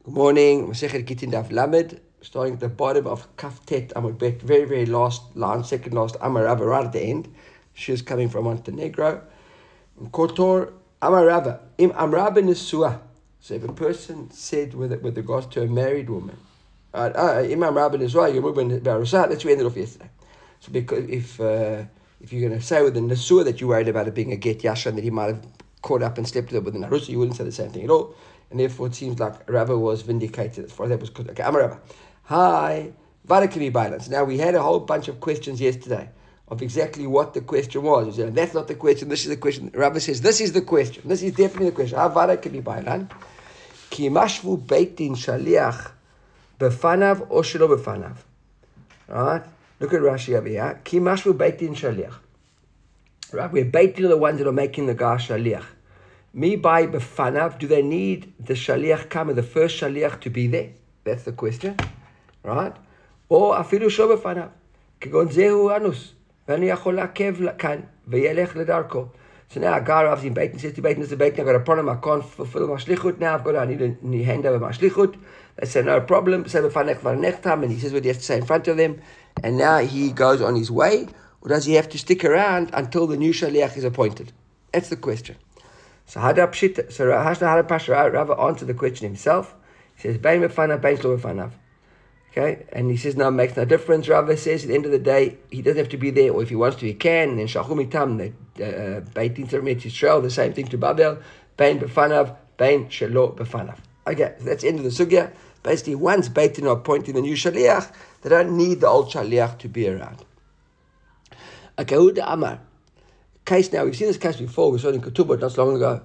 Good morning. Masechet Gitin Daf Lamed, starting at the bottom of Kaf Tet Amud Bet, very, very last line, second last Amar Rava, right at the end. She is coming from Montenegro. Kotor Amar Rava, Im Amra ben Nesua. So if a person said with regards to a married woman, Im Amra ben Nesua, Yomur ben Barusat, that's what we ended off yesterday. So because if you're going to say with the Nesua that you're worried about it being a get yashan, that he might have caught up and slept with the Narusa, you wouldn't say the same thing at all. And therefore it seems like Rava was vindicated as far as that was good. Okay, Amar Rava. Hi, Varakimi Bailans. Now we had a whole bunch of questions yesterday of exactly what the question was. We said, that's not the question, this is the question. Rava says, this is the question. This is definitely the question. Ha Varakimi Bailan. Ki mashvu beitin shaliach befanav or shelo befanav. Right? Look at Rashi over here. Ki mashvu beitin shaliach. Right? Where beitin are the ones that are making the guy shaliach. Me by befanav, do they need the shaliach kama, the first shaliach, to be there? That's the question, right? Or afilu shlo befanav, kegon zehu anus, v'ani yachol lakev kan v'yelech ledarko. So now a guy arrives in Beit and says to Beit, I've got a problem, I can't fulfill my shlichut now, I need a hand over my shlichut. They say, no problem, say b'fanech v'nechtam, and he says what he has to say in front of them, and now he goes on his way, or does he have to stick around until the new shaliach is appointed? That's the question. So Rava answered the question himself. He says, Bein b'fanav, bein shlo b'fanav. Okay, and he says, no, it makes no difference. Rava says, at the end of the day, he doesn't have to be there, or if he wants to, he can. And then Shachum Itam, the Beit Din Tzarmet Yisrael, the same thing to Babel, Bein b'fanav, bein shelo b'fanav. Okay, so that's the end of the sugya. Basically, once Beit Din are appointing the new shaliach, they don't need the old shaliach to be around. Okay, Huda Amar. Case now, we've seen this case before. We saw it in Ketubot not so long ago.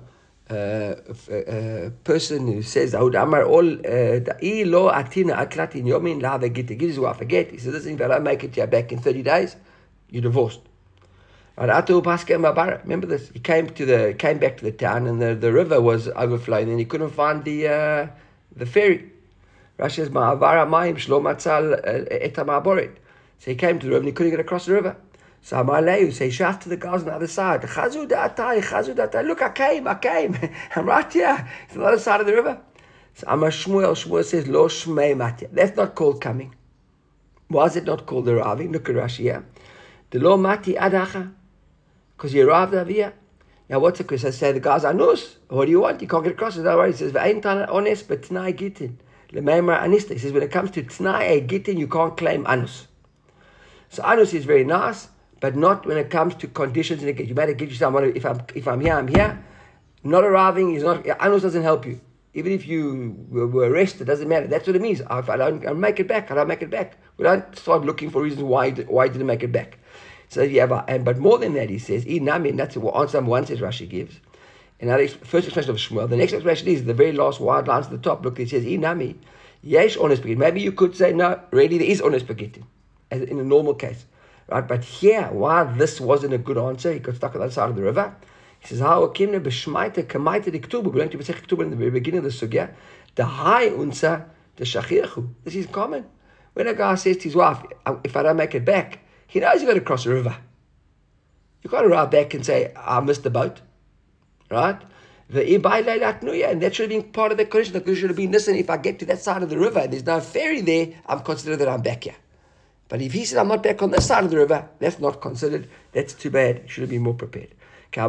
A person who says, Amar all lo atina atlatin yomin la vegit. He gives his wife a get. He says, listen, if I don't make it to you back in 30 days, you're divorced. Remember this? He came back to the town, and the river was overflowing, and he couldn't find the ferry. Rashi says, ma'avara mayim shlo matzal et ha'ma'aboret. So he came to the river, and he couldn't get across the river. So Amaleu, so he shouts to the guys on the other side, Chazu da'atai, look, I came, I'm right here, it's on the other side of the river. So Amar Shmuel says, Lo Shmei Matya. That's not called coming. Why is it not called arriving? Look at Rashi here. The Lo Mati Adacha, because he arrived over here. Now what's the question? I say, the guys are nus, what do you want? You can't get across. No worries. He says, V'ein tana ones, but T'nai Gitin. L'meimar Anista. He says, when it comes to T'nai Gitin, you can't claim Anus. So Anus is very nice, but not when it comes to conditions. You better get yourself. If I'm here, I'm here. Not arriving is not. Anus doesn't help you. Even if you were arrested, doesn't matter. that's what it means. If I don't make it back, I don't make it back. We don't start looking for reasons why didn't make it back. So but more than that, he says, Inami, and that's what answer number one says Rashi gives. And now the first explanation of Shmuel. The next explanation is the very last wide lines at the top. Look, it says, Inami, yesh honest begitin. Maybe you could say, no, really there is honest begitin, as in a normal case. Right, but here, why this wasn't a good answer, he got stuck on the other side of the river. He says, how kimne b'shmaita kamaita diktubu. We learned to Masechet Ketubah in the very beginning of the sugya. The high unsa, the shachiachu. This is common. When a guy says to his wife, if I don't make it back, he knows he's got to cross the river. You can't arrive back and say, I missed the boat. Right? And that should have been part of the condition. The condition should have been, listen, if I get to that side of the river and there's no ferry there, I'm considered that I'm back here. But if he said, I'm not back on this side of the river, that's not considered. That's too bad. Should have been more prepared. Okay,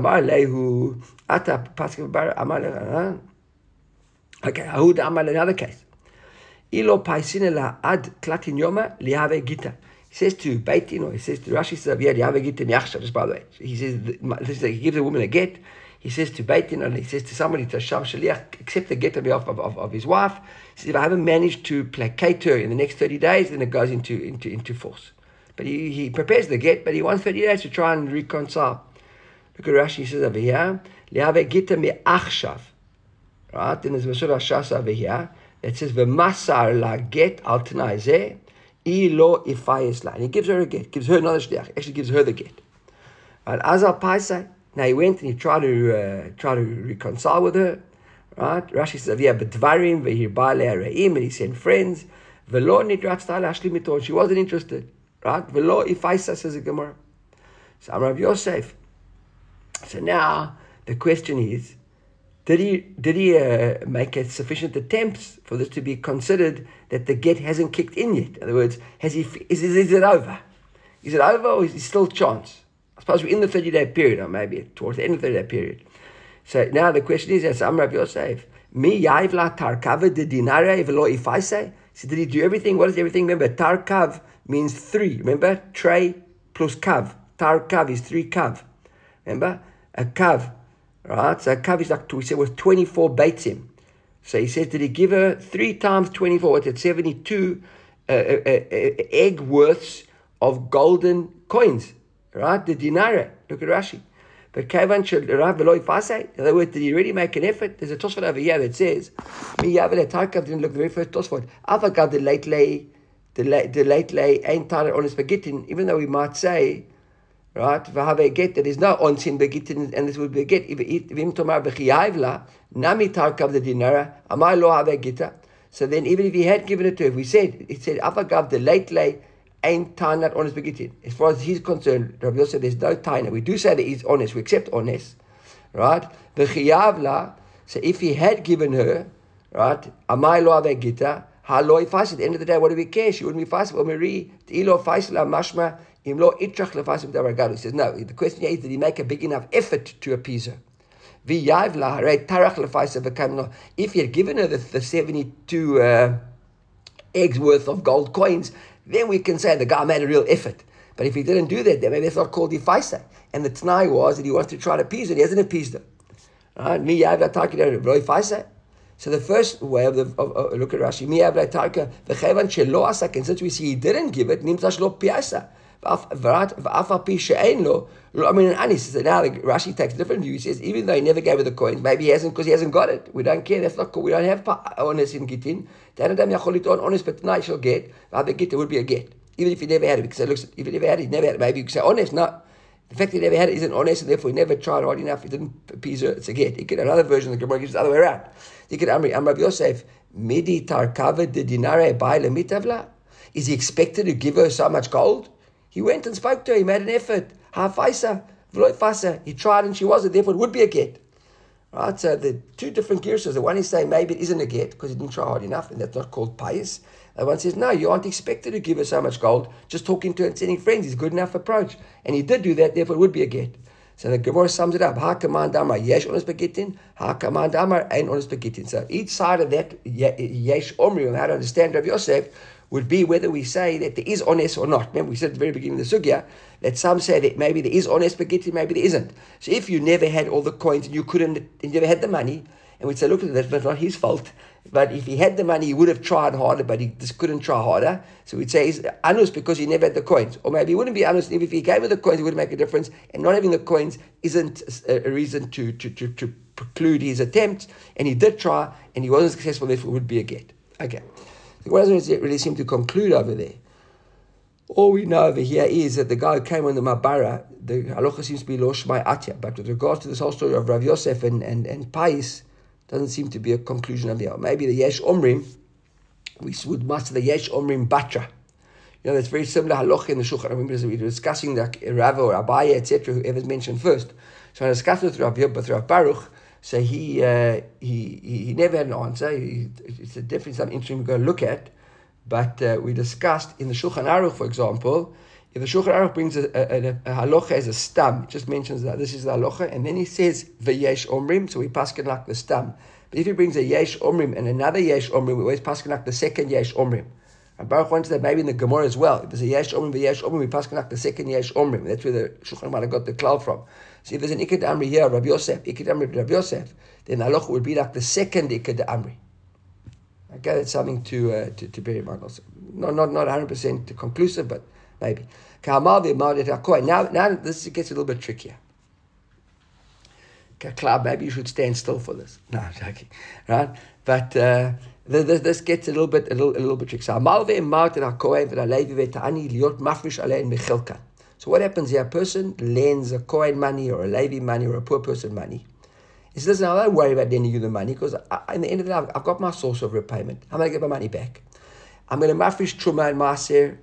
another case. He says to Beitin, or he says to Rashi, just by the way. He says, he gives a woman a get. He says to Beitin, and he says to somebody, to Sham Shaliach, accept the get on behalf of his wife. He says, if I haven't managed to placate her in the next 30 days, then it goes into force. But he prepares the get, but he wants 30 days to try and reconcile. Look at Rashi, he says over here, Liave gita me'achshav. Right? Then there's Masur Hashas over here that says, V'masar la get al t'nai zeh, I lo ifayes la. And he gives her a get, gives her another shliach, actually gives her the get. And Azal Paisai, now he went and he tried to reconcile with her, right? Rashi says, "Via bedvarim vehir baalei re'im," and he sent friends. Velo nidrat style ashli miton. She wasn't interested, right? Velo ifaisa, says the Gemara. So Rav Yosef. So now the question is, Did he make a sufficient attempts for this to be considered that the get hasn't kicked in yet? In other words, is it over? Is it over, or is there still chance? I suppose we're in the 30-day period, or maybe towards the end of the 30-day period. So now the question is, as Amr Rav Yosef, mi yaivla tarkav de dinare v'lo ifaise? So did he do everything? What is everything? Remember, tarkav means 3. Remember, tray plus kav. Tarkav is 3 kav. Remember, a kav. Right, so a kav is like, we said, was 24 baitzim. So he says, did he give her 3 times 24? What's it? 72 egg worths of golden coins. Right, the dinara. Look at Rashi. But Kavan should arrive below Ifase. In other words, did he really make an effort? There's a Tosfot over here that says, "Mi Yavle Tarkav didn't look the very first Tosfot. Avagav the late lay ain't tired on his begitin." Even though we might say, right, v'have get that there's no onsin begitin, and this would be a get. V'im tomar b'chiyavla nami Tarkav the dinara amai lo have gita. So then, even if he had given it to her, if we said it said Avagav the late lay ain't tainat honest begitin. As far as he's concerned, Rabbi Yosef said there's no tainat. We do say that he's honest. We accept honest, right? The chiyavla. So if he had given her, right, amai lo ave gita, haloi fais. At the end of the day, what do we care? She wouldn't be fais. Omeri ilo fais la mashma imlo itrach lefaisim davargadu. He says no. The question is, did he make a big enough effort to appease her? V'yavla harei tarach lefaisa v'kam no. If he had given her the 72 eggs worth of gold coins, then we can say the guy made a real effort. But if he didn't do that, then maybe it's not called Ifaisa. And the Tanai was that he wants to try to appease her. He hasn't appeased her. So the first way of look at Rashi, and since we see he didn't give it, so now Rashi takes a different view. He says, even though he never gave her the coins, maybe he hasn't because he hasn't got it. We don't care. That's not cool. We don't have honest in Gittin. Honest, but tonight she'll get. It would be a get. Even if he never had it. Because it looks, if he never had it, he never had it. Maybe you could say honest. No. The fact that he never had it isn't honest, and therefore he never tried hard enough. He didn't appease her. It's a get. He could another version of the Gemara gives it the other way around. He could Rav Yosef, Midi tarkava de dinare baile mitavla. Is he expected to give her so much gold? He went and spoke to her. He made an effort. Ha-faisa, v'lo-faisa. He tried and she wasn't. Therefore, it would be a get. Right? So the two different girsas. The one is saying maybe it isn't a get because he didn't try hard enough, and that's not called pious. The one says, no, you aren't expected to give her so much gold. Just talking to her and sending friends is a good enough approach. And he did do that. Therefore, it would be a get. So the Gemara sums it up. Ha-kaman damar yesh ones begitin. Ha-kaman damar ain ones begitin. So each side of that yesh omri, how to understand Rav Yosef, would be whether we say that there is honest or not. Remember, we said at the very beginning of the sugya that some say that maybe there is honest begitin, maybe there isn't. So if you never had all the coins and you never had the money, and we'd say, look, that's not his fault. But if he had the money, he would have tried harder, but he just couldn't try harder. So we'd say he's anus because he never had the coins. Or maybe he wouldn't be anus if he gave her the coins, it wouldn't make a difference. And not having the coins isn't a reason to preclude his attempts. And he did try, and he wasn't successful, therefore it would be a get. Okay. So what doesn't really seem to conclude over there? All we know over here is that the guy who came on the Mabara, the halacha seems to be lo shmai atya. But with regards to this whole story of Rav Yosef and Pais, doesn't seem to be a conclusion of here. Maybe the Yesh Omrim, we would master the Yesh Omrim Batra. You know, that's very similar halacha in the Shulchan. I remember we were discussing the Rav or Abaye, etc., whoever's mentioned first. So I discussed with Rav Baruch. So he never had an answer. It's definitely something interesting we're going to look at. But we discussed in the Shulchan Aruch, for example, if the Shulchan Aruch brings a halacha as a stam, it just mentions that this is the halacha, and then he says v'yesh omrim, so we paskin like the stam. But if he brings a yesh omrim and another yesh omrim, we always paskin like the second yesh omrim. And Baruch wants that maybe in the Gemara as well. If there's a yesh omrim v'yesh omrim, we paskin like the second yesh omrim. That's where the Shulchan might have got the klal from. So if there's an ikad amri here, Rav Yosef, ikad amri Rav Yosef, then the halacha would be like the second ikad amri. Okay, that's something to bear in mind also. Not 100% conclusive, but maybe. Now this gets a little bit trickier. Klab, maybe you should stand still for this. No, I'm joking, right? But this gets a little bit tricky. So what happens here? A person lends a Kohen money or a Levi money or a poor person money. He says, listen, I don't worry about lending you the money because in the end of the day, I've got my source of repayment. I'm going to get my money back. I'm going to mafresh truma and maaser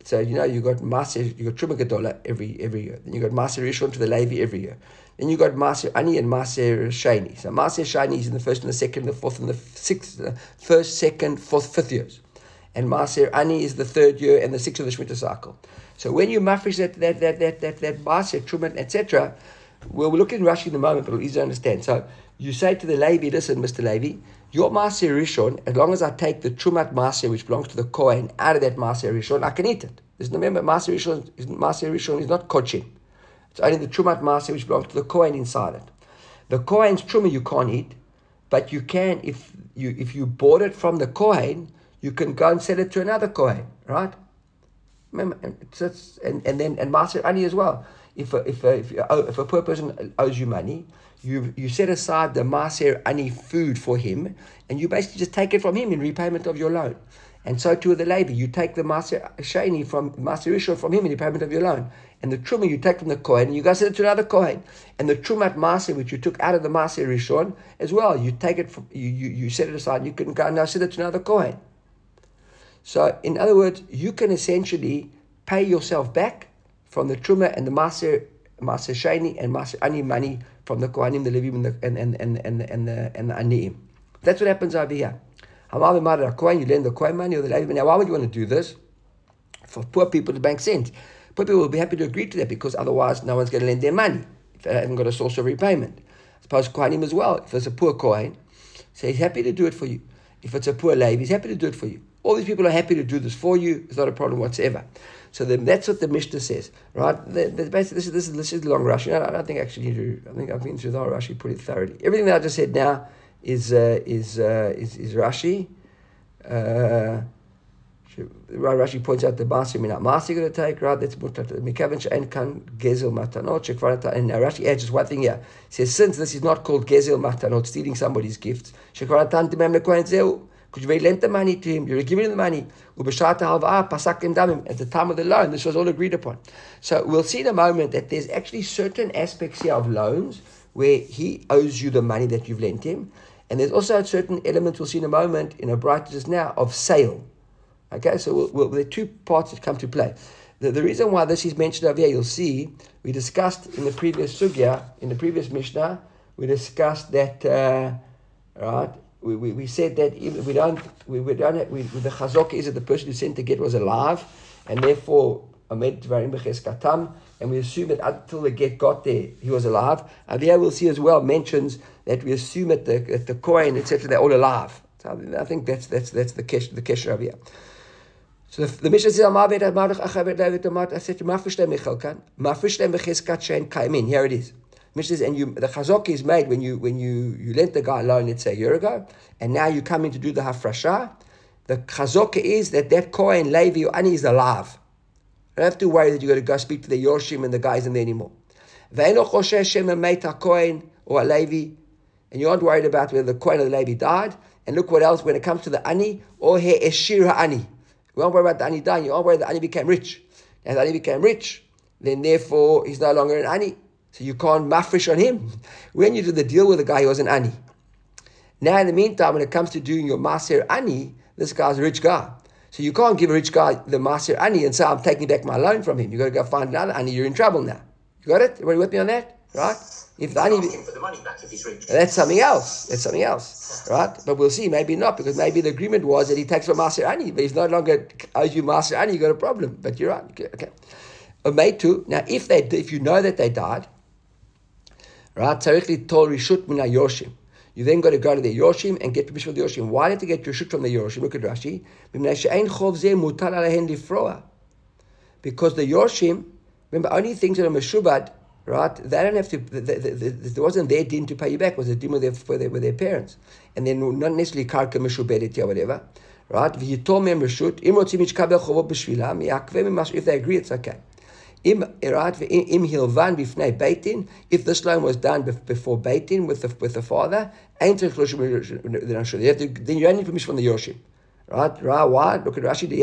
So you got Maaser, you got Truma Gedola every year. Then you got Maaser Rishon to the Levi every year. Then you got Maaser Ani and Maaser Sheni. So Maaser Sheni is in the first and the second, the fourth and the sixth, first, second, fourth, fifth years. And Maaser Ani is the third year and the sixth of the Shemitah cycle. So when you mafresh that Maaser, Truma, etc., we'll look in Rashi in a moment, but it'll easy to understand. So you say to the Levi, listen, Mr. Levi, your Maaser Rishon, as long as I take the Trumat Maaser, which belongs to the Kohen, out of that Maaser Rishon, I can eat it. Remember, Maaser Rishon is not Kochim. It's only the Trumat Maaser, which belongs to the Kohen, inside it. The Kohen's Truma you can't eat, but you can, if you bought it from the Kohen, you can go and sell it to another Kohen, right? Remember, and Maaser Ani as well. If a poor person owes you money, you set aside the Maaser Ani food for him, and you basically just take it from him in repayment of your loan. And so too with the Levi, you take the Maaser Sheni from Maaser Rishon from him in repayment of your loan. And the Truma you take from the Kohen, and you go sell it to another Kohen. And the Trumat Maaser, which you took out of the Maaser Rishon, as well, you take it from, you set it aside, you can go now sell it to another Kohen. So, in other words, you can essentially pay yourself back from the Truma and the Maaser Sheni and Maaser Ani money from the Kohanim, the Levim, and the Aniim. That's what happens over here. You lend the Kohen money or the Levim money. Now, why would you want to do this? For poor people to bank sends. Poor people will be happy to agree to that because otherwise no one's going to lend their money if they haven't got a source of repayment. I suppose Kohanim as well. If it's a poor Kohen, so he's happy to do it for you. If it's a poor Levi, he's happy to do it for you. All these people are happy to do this for you. It's not a problem whatsoever. So that's what the Mishnah says, right? Basically, this is the long Rashi. I don't think I actually need to. I think I've been through the whole Rashi pretty thoroughly. Everything that I just said now is Rashi. Rashi points out the Maaser Minat Maaser going to take, right? That's Mikavan She'en Kan Gezel Matanot Shekvarata. And Rashi adds just one thing here. He says, since this is not called Gezel Matanot, stealing somebody's gifts, Shekvaratan Demem LeKohen Zeu. Because you lent the money to him, you're giving him the money. At the time of the loan, this was all agreed upon. So we'll see in a moment that there's actually certain aspects here of loans where he owes you the money that you've lent him. And there's also certain elements we'll see in a moment, in a bright just now, of sale. Okay, so there are two parts that come to play. The reason why this is mentioned over here, you'll see, we discussed in the previous sugya, in the previous Mishnah, we discussed that, right? We said that if the chazaka is that the person who sent the get was alive, and therefore and we assume that until the get got there, he was alive. Avia we'll see as well mentions that we assume that the Kohen, etc., they're all alive. So I think that's the kesher over here. So the Mishnah says, here it is. Mishnah says, and the chazaka is made when you lent the guy a loan, let's say a year ago, and now you come in to do the hafrasha. The chazaka is that Kohen, Levi, or Ani is alive. You don't have to worry that you're going to go speak to the Yorshim and the guy isn't there anymore. Kohen or a Levi, and you aren't worried about whether the Kohen or the Levi died. And look what else when it comes to the Ani, or he eshir ha'ani. You aren't worried about the Ani dying, you aren't worried that the Ani became rich. And if the Ani became rich, then therefore he's no longer an Ani. So you can't mafresh on him. When you do the deal with the guy, he was an Ani. Now in the meantime, when it comes to doing your Maaser Ani, this guy's a rich guy. So you can't give a rich guy the Maaser Ani and say, I'm taking back my loan from him. You've got to go find another Ani, you're in trouble now. You got it? Everybody with me on that? Right? If the Ani... for the money back if he's rich. That's something else. Right? But we'll see, maybe not, because maybe the agreement was that he takes for Maaser Ani, but he's no longer owes you Maaser Ani, you got a problem. But you're right. Okay. Made to. Now, if you know that they died, right? Tzarich tol rishut min hayorshim. You then got to go to the Yorshim and get permission from the Yorshim. Why did you get rishut from the Yorshim? Look at Rashi. Because the Yorshim, remember, only things that are meshubad, right? They don't have to. There wasn't their din to pay you back. It was a din with their parents, and then not necessarily karka meshubedet or whatever, right? If they agree, it's okay. If this loan was done before Beitin with the father, then you don't need permission from the Yorshim. Right? Why? Look at Rashi.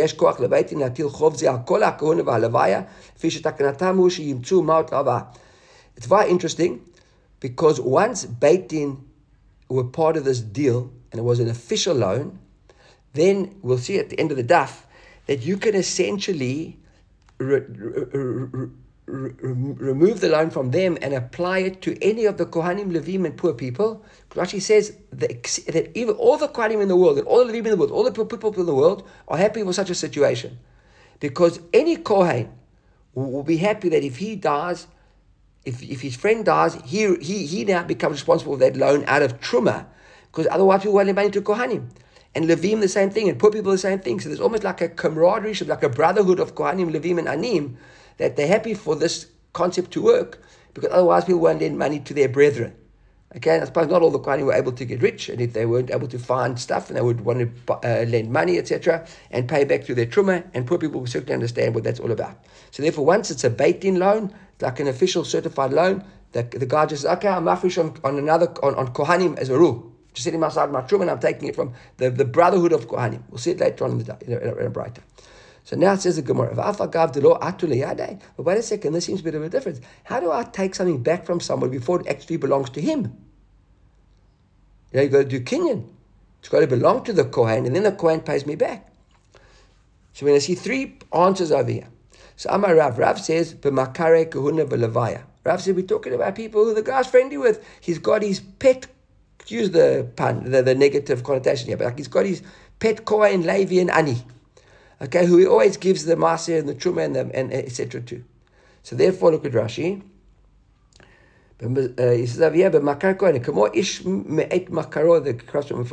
It's very interesting because once Beitin were part of this deal and it was an official loan, then we'll see at the end of the daf that you can essentially remove the loan from them and apply it to any of the Kohanim, Levim, and poor people. Rashi says that even all the Kohanim in the world, and all the Levim in the world, all the poor people in the world are happy with such a situation. Because any Kohen will be happy that if he dies, if his friend dies, he now becomes responsible for that loan out of Truma, because otherwise people won't lend money to Kohanim. And Levim the same thing, and poor people the same thing. So there's almost like a camaraderie, like a brotherhood of Kohanim, Levim, and Anim, that they're happy for this concept to work, because otherwise people won't lend money to their brethren. Okay, I suppose not all the Kohanim were able to get rich, and if they weren't able to find stuff, and they would want to lend money, etc., and pay back to their truma, and poor people will certainly understand what that's all about. So therefore, once it's a beit-din loan, like an official certified loan, the guy just says, okay, I'm mafresh on Kohanim as a rule. Just setting aside my truma, and I'm taking it from the brotherhood of Kohanim. We'll see it later on in a brighter. So now it says the Gemara, but wait a second, this seems a bit of a difference. How do I take something back from somebody before it actually belongs to him? You've got to do kinyan. It's got to belong to the Kohen, and then the Kohen pays me back. So we're going to see three answers over here. So Amar Rav says, b'makare kahuna v'levaya. Rav says, we're talking about people who the guy's friendly with. He's got his pet, use the pun, the negative connotation here, but like he's got his pet Kohen, Levi, and Ani. Okay, who he always gives the Maser and the Truma and etc. to. So therefore, look at Rashi. He says over here, but Makar Kohen, Kamo Ish Me'et Makaro, the cross from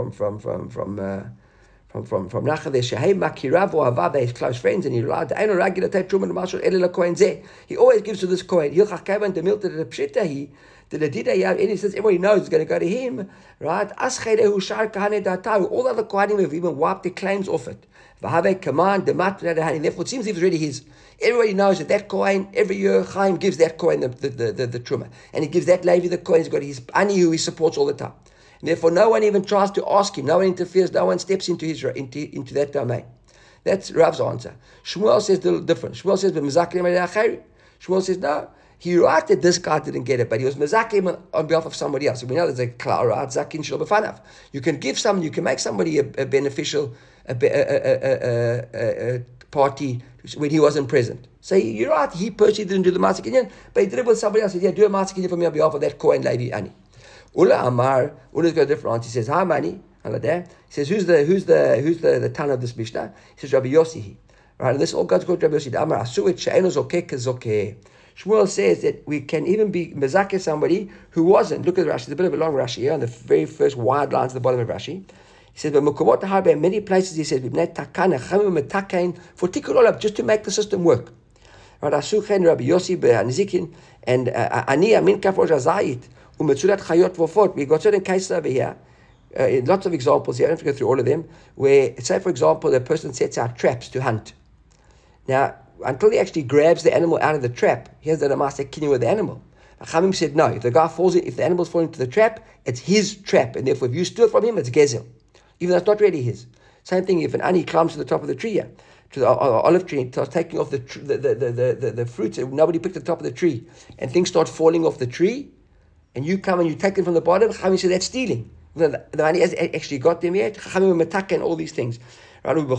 Nachade Shehei Makirav or Havav, they're his close friends, and he's allowed to. I know Ragila Tet Truma Masher Elila Kohen Zeh. He always gives to this Kohen. Hilchach Kavan the Milta the Pshita the Ladida Yav, and he says everybody knows it's going to go to him, right? Aschedehu Shar Kahane Datahu. All the other Kohanim have even wiped their claims off it. V'havei command the mat. Therefore, it seems it was really his. Everybody knows that Kohen every year Chaim gives that Kohen the truma, and he gives that Levi the Kohen. He's got his ani who he supports all the time. And therefore, no one even tries to ask him. No one interferes. No one steps into that domain. That's Rav's answer. Shmuel says a little different. Shmuel says, Shmuel says no. He right that this guy didn't get it, but he was mazakim on behalf of somebody else. We know there's a klal, right? Zakin shel b'fanav. You can give someone, you can make somebody a beneficial party when he wasn't present. So you're right, he personally didn't do the Maaseh Kinyan, but he did it with somebody else. He said, yeah, do a Maaseh Kinyan for me on behalf of that Kohen Levi Ani. Ula Amar, Ula's got a different answer. He says, how many? He says, who's the Tan of this Mishnah? He says, Rabbi Yossi. Right, and this all goes to Rabbi Yossi. Amar Asuit She'enu Zokeh Kazokeh. Shmuel says that we can even be mezakeh somebody who wasn't. Look at the Rashi. It's a bit of a long Rashi here on the very first wide lines at the bottom of Rashi. He says, but in many places he says, for tikkun olam, just to make the system work. Right? Asuchen Rabbi Yossi be'anizikin and ani amin kafrosh azayit umetzulat chayot v'ofot. We got certain cases over here. Lots of examples here. I don't have to go through all of them. Where, say for example, a person sets out traps to hunt. Now, until he actually grabs the animal out of the trap, he has the Maaseh Kinyan with the animal. Chamim said no. If the animal's falling into the trap, it's his trap, and therefore if you steal it from him, it's gezel, even though it's not really his. Same thing if an ani climbs to the top of the tree, to the olive tree, and starts taking off the fruits, and nobody picked the top of the tree, and things start falling off the tree, and you come and you take them from the bottom. Chamim said that's stealing. The ani hasn't actually got them yet. Chamim were metaka and all these things. Right, what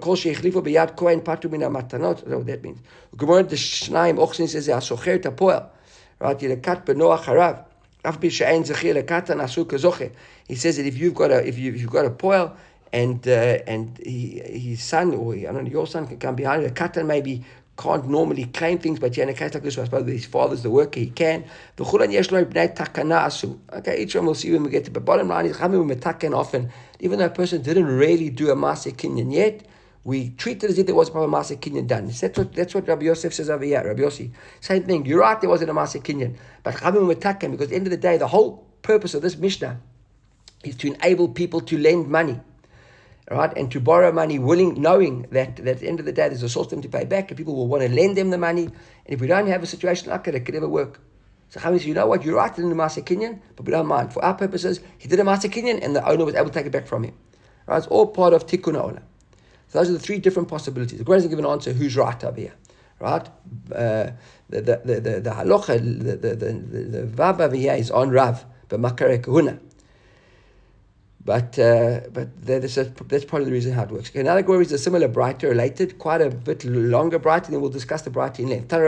that means. Gemara the Shnaim Ochsin says Asocher Tapoel. Right, Yilekat Benoach Harav. Afbi She'ain Zechir Lekatan Asu Kazoche. He says that if you've got a poel and his son or I don't know your son can come behind it, a katan maybe can't normally claim things, but in a case like this, I suppose his father's the worker, he can. Okay, each one we'll see when we get to the bottom line is often, even though a person didn't really do a Maaseh Kinyan yet, we treat it as if there was a proper Maaseh Kinyan done. That's what Rabbi Yosef says over here, Rabbi Yossi. Same thing, you're right, there wasn't a Maaseh Kinyan, but because at the end of the day, the whole purpose of this Mishnah is to enable people to lend money. Right, and to borrow money, knowing that at the end of the day there's a source for them to pay back, and people will want to lend them the money. And if we don't have a situation like that, it could never work. So Chaim says, you know what, you're right in the Maaseh Kinyan, but we don't mind. For our purposes, he did a Maaseh Kinyan, and the owner was able to take it back from him. Right, it's all part of Tikkun Olam. So those are the three different possibilities. The Gemara doesn't give an answer who's right over here. Right, the halacha, the vav over here is on Rav, but Makare Kahuna. But that's probably the reason how it works. Okay, another Gemara is a similar brighter related, quite a bit longer brighter, and then we'll discuss the brighter in length.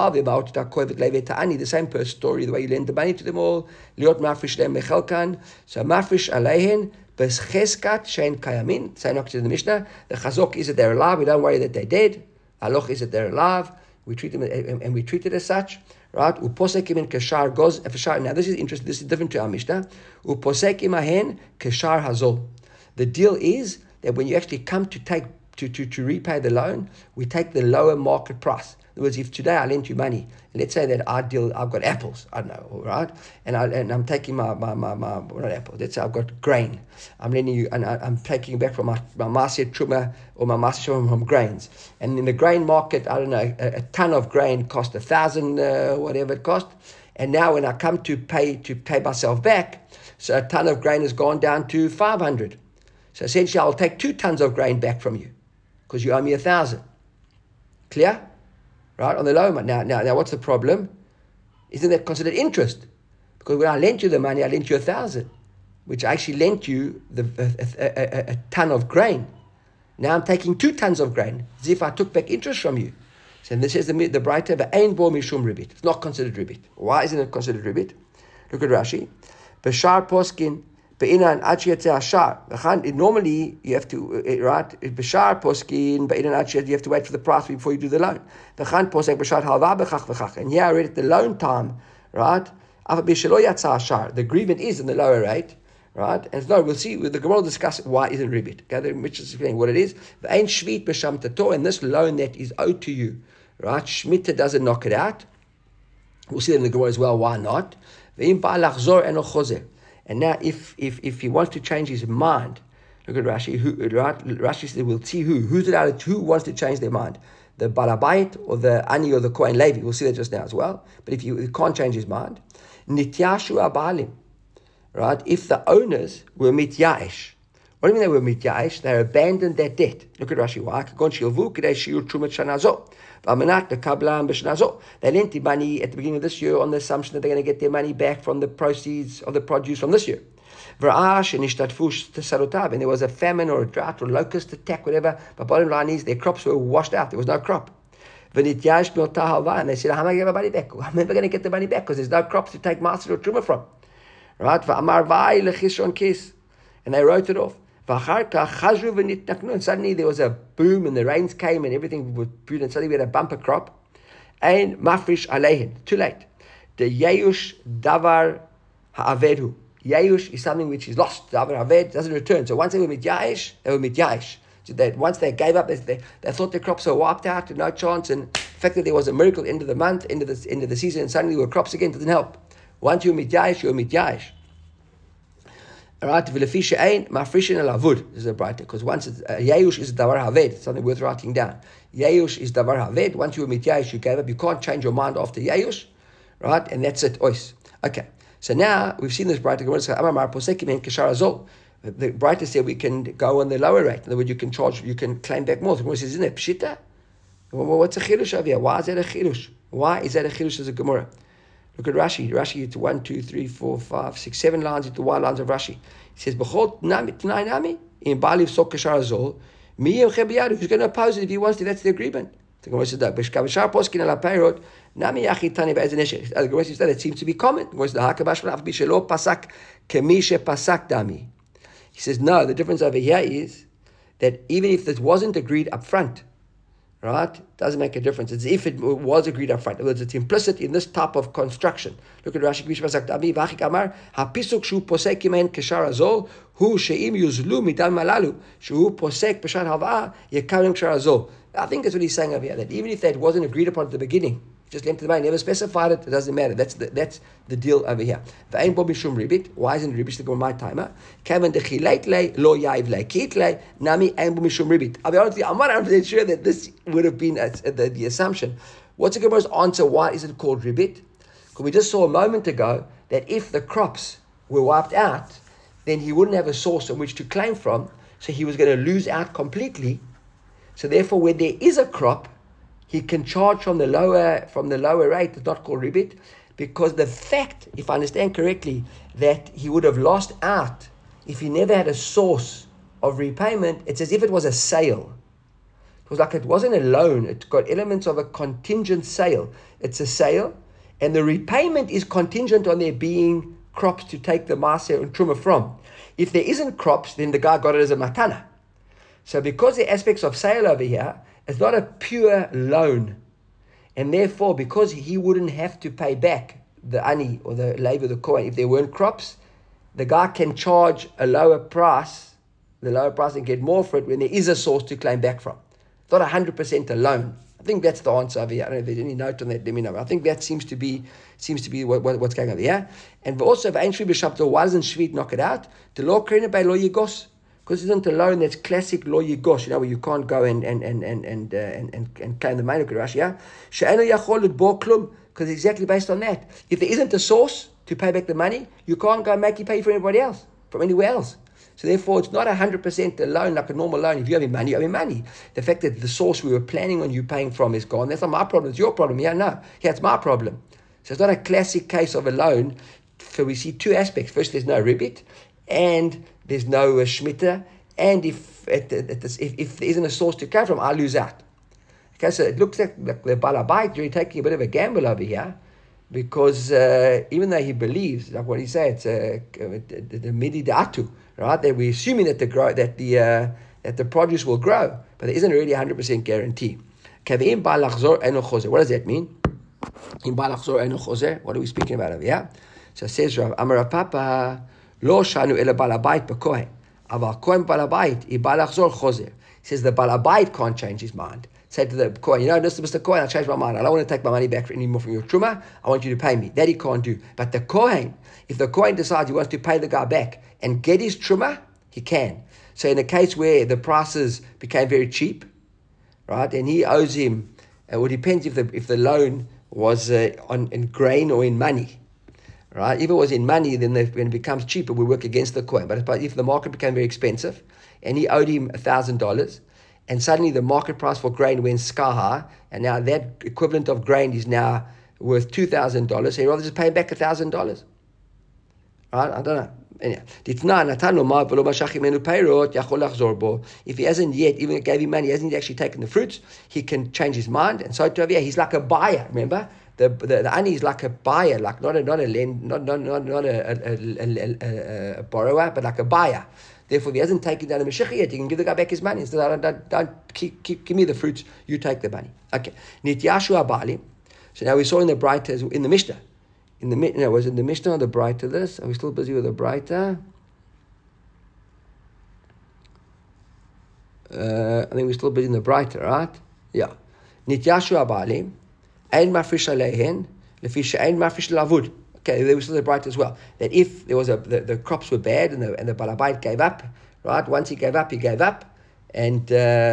The same per story, the way you lend the money to them all. So mafrish aleihen b'cheskat shein kayamin. Same like in the Mishnah. The chazok is that they're alive. We don't worry that they're dead. Haloch is that they're alive. We treat them and we treat it as such. Right? Uposekim in kashar goz. Now this is interesting. This is different to our Mishnah. Uposekim ahen kashar hazol. The deal is that when you actually come to take to repay the loan, we take the lower market price. In other words, if today I lent you money, let's say that I've got apples, I don't know, all right, and I'm taking my not apples. Let's say I've got grain. I'm lending you, and I'm taking it back from my Maaseh Truma or my Maaseh Truma from grains. And in the grain market, I don't know, a ton of grain cost 1,000, whatever it cost. And now when I come to pay myself back, so a ton of grain has gone down to 500. So essentially, I'll take 2 tons of grain back from you because you owe me 1,000. Clear? Right, on the low amount. Now, what's the problem? Isn't that considered interest? Because when I lent you the money, I lent you 1,000, which I actually lent you a ton of grain. Now I'm taking 2 tons of grain, as if I took back interest from you. So this is the brighter, but ain bo mishum ribit. It's not considered ribit. Why isn't it considered ribit? Look at Rashi. B'shar poskin. Normally you have to right. B'shar poskin you have to wait for the price before you do the loan. And here I read at the loan time, right? The agreement is in the lower rate, right? And no, we'll see. The Gemara will discuss why isn't ribit. Okay, Mitch is explaining what it is. And this loan that is owed to you, right? Shmita doesn't knock it out. We'll see that in the Gemara as well. Why not? And now, if he wants to change his mind, look at Rashi. Rashi says we'll see who wants to change their mind, the Balabait or the Ani or the Kohen Levi. We'll see that just now as well. But if he can't change his mind, Nityashu Abalim, right? If the owners were mityaesh, what do you mean they were mityaesh? They abandoned their debt. Look at Rashi. Why? They lent the money at the beginning of this year on the assumption that they're going to get their money back from the proceeds of the produce from this year. And there was a famine or a drought or locust attack, whatever. But bottom line is their crops were washed out. There was no crop. And they said, how am I going to get my money back? I'm never going to get the money back because there's no crops to take Maaseh or Truma from. Right? And they wrote it off. And suddenly there was a boom and the rains came and everything was good and suddenly we had a bumper crop. And mafrish aleihin. Too late. The yeyush davar ha'avedhu. Yeyush is something which is lost. Davar ha'aved doesn't return. So once they were mityaesh, they were mityaesh. So that once they gave up, they thought their crops were wiped out, no chance. And the fact that there was a miracle end of the month, end of the season, and suddenly there were crops again, doesn't help. Once you're mityaesh, you're mityaesh. Alright, v'lefisha ain mafrishin alavud. This is a brighter because once yeyush is davar haved, something worth writing down. Yeyush is davar haved. Once you were mityaesh, you gave up. You can't change your mind after yeyush, right? And that's it. Ois. Okay. So now we've seen this brighter. The brighter said we can go on the lower rate. In other words, you can claim back more. The Gemara says, isn't it pshita? What's a chilush over here? Why is that a chilush? Why is that a chilush as a Gemara? Look at Rashi. Rashi, it's 1, 2, 3, 4, 5, 6, 7 lines into 1 lines of Rashi. He says, "B'chol t'nai nami in baliv sok kashar azol miyem chebiyadu." Who's going to oppose it if he wants to? That's the agreement. The Gemara says, "No." B'shkavashar poskin ala peirot nami yachi tani be'ezeneshek. The Gemara says that it seems to be common. The Gemara says, "Hakabash v'naf b'shelo pasak kemi shepasak dami." He says, no. The difference over here is that even if this wasn't agreed up front, right? Doesn't make a difference. It's if it was agreed up front. In other words, it's implicit in this type of construction. Look at Rashi. Hapisuk shu posek imen keshar azol hu sheim yuzlu midam malalu shu posek b'shat halva yekalim keshar azol. I think that's what he's saying over here. That even if that wasn't agreed upon at the beginning, just lent the money, never specified it. It doesn't matter. That's the deal over here. V'ain bo mishum ribit. Why isn't ribit the my timer? Kavan dechileit le lo yayiv le kit le nami ain bo mishum ribit. I'll be honest with you. I'm not 100% sure that this would have been the assumption. What's the Gemara's answer? Why is it called ribit? Because we just saw a moment ago that if the crops were wiped out, then he wouldn't have a source on which to claim from, so he was going to lose out completely. So therefore, when there is a crop, he can charge from the lower rate. It's not called ribit, because the fact, if I understand correctly, that he would have lost out if he never had a source of repayment, it's as if it was a sale. It was like it wasn't a loan. It got elements of a contingent sale. It's a sale, and the repayment is contingent on there being crops to take the maaser and truma from. If there isn't crops, then the guy got it as a matana. So because the aspects of sale over here, it's not a pure loan. And therefore, because he wouldn't have to pay back the ani or the labor, the kohen, if there weren't crops, the guy can charge a lower price, and get more for it when there is a source to claim back from. It's not 100% a loan. I think that's the answer over here. I don't know if there's any note on that. Let me know. I think that seems to be what's going on here. And also, if Ein Shvi B'Shabto, why doesn't Shvit knock it out? The law krena by lo yigos, because it isn't a loan that's classic lo yigos. Where you can't go and claim the money. Yeah, she'eno yachol l'tbor klum, because it's exactly based on that. If there isn't a source to pay back the money, you can't go and make you pay for anybody else from anywhere else. So therefore, it's not 100% a loan like a normal loan. If you have money, you have money. The fact that the source we were planning on you paying from is gone, that's not my problem. It's your problem. Yeah, no. Yeah, it's my problem. So it's not a classic case of a loan. So we see two aspects. First, there's no ribit, and there's no shmita. And if there isn't a source to come from, I lose out. Okay, so it looks like the balabait, you're taking a bit of a gamble over here. Because even though he believes, like what he said, it's the midi da'atu, right? That we're assuming that the produce will grow, but there isn't really 100% guarantee. What does that mean? What are we speaking about over here? So it says Rav Amar Papa lo shanu ela balabait b'kohen, aval kohen balabait I balachzor chozer. He says the balabait can't change his mind. Said to the Kohen, Mr. Kohen, I'll change my mind. I don't want to take my money back anymore from your truma. I want you to pay me. That he can't do. But the Kohen, if the Kohen decides he wants to pay the guy back and get his truma, he can. So in a case where the prices became very cheap, right, and he owes him, it depends if the loan was in grain or in money, right? If it was in money, then when it becomes cheaper, we work against the Kohen. But if the market became very expensive and he owed him $1,000, and suddenly the market price for grain went sky high, and now that equivalent of grain is now worth $2,000. So he'd rather just pay him back $1,000. Right? I don't know. Anyhow, if he hasn't yet, even gave him money, he hasn't actually taken the fruits, he can change his mind. And so he's like a buyer. Remember, the ani is like a buyer, like not a borrower, but like a buyer. Therefore, if he hasn't taken down the Mashiach yet, he can give the guy back his money. Instead, don't give me the fruits, you take the money. Okay. Nityashu Abali. So now we saw in the Braita, in the Mishnah. Was it the Mishnah or the Braita this? Are we still busy with the Braita? I think we're still busy in the Braita, right? Yeah. Nityashu Abali. Ein mafrish alehen. Lefi she'ein mafrish lavud. Okay, there was still the bright as well. That if there was the crops were bad and the balabait gave up, right? Once he gave up, and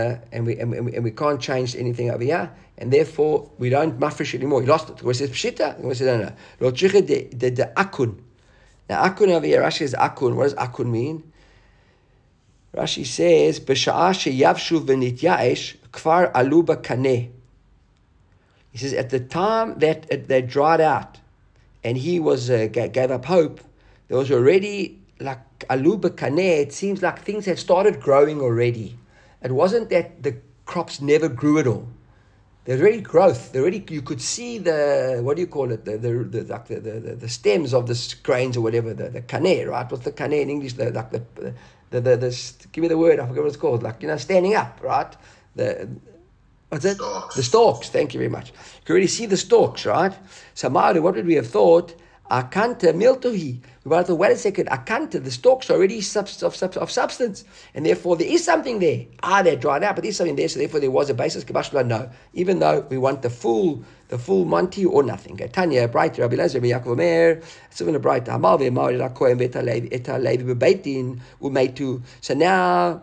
we can't change anything over here, and therefore we don't mafresh anymore. He lost it. We said pshita. We said no. Lo tzricha de akun. Now akun over here, Rashi says akun. What does akun mean? Rashi says b'sha'ah sheyavshu v'nityaesh kfar alu b'kaneh. He says at the time that they dried out, and he was gave up hope, there was already like alu b'kaneh. It seems like things had started growing already. It wasn't that the crops never grew at all. There's already growth. You could see the, what do you call it? The stems of the grains or whatever. The kaneh, right? What's the kaneh in English? Give me the word. I forget what it's called. Standing up, right? What's it? Stalks. The stalks. Thank you very much. You can already see the stalks, right? So, Maru, what would we have thought? Akanta miltohi. We might have thought, wait a second, akanta, the stalks are already of substance. And therefore, there is something there. They're dried out, but there's something there, so therefore there was a basis. Kabashla, no. Even though we want the full Monty or nothing. Tanya, brighter, Rabbi Lezer, Yaakov Omer, Sivana brighter, Hamal, Vemar, Rakoem, Eta Levi, Beitin, Umeitu. So now,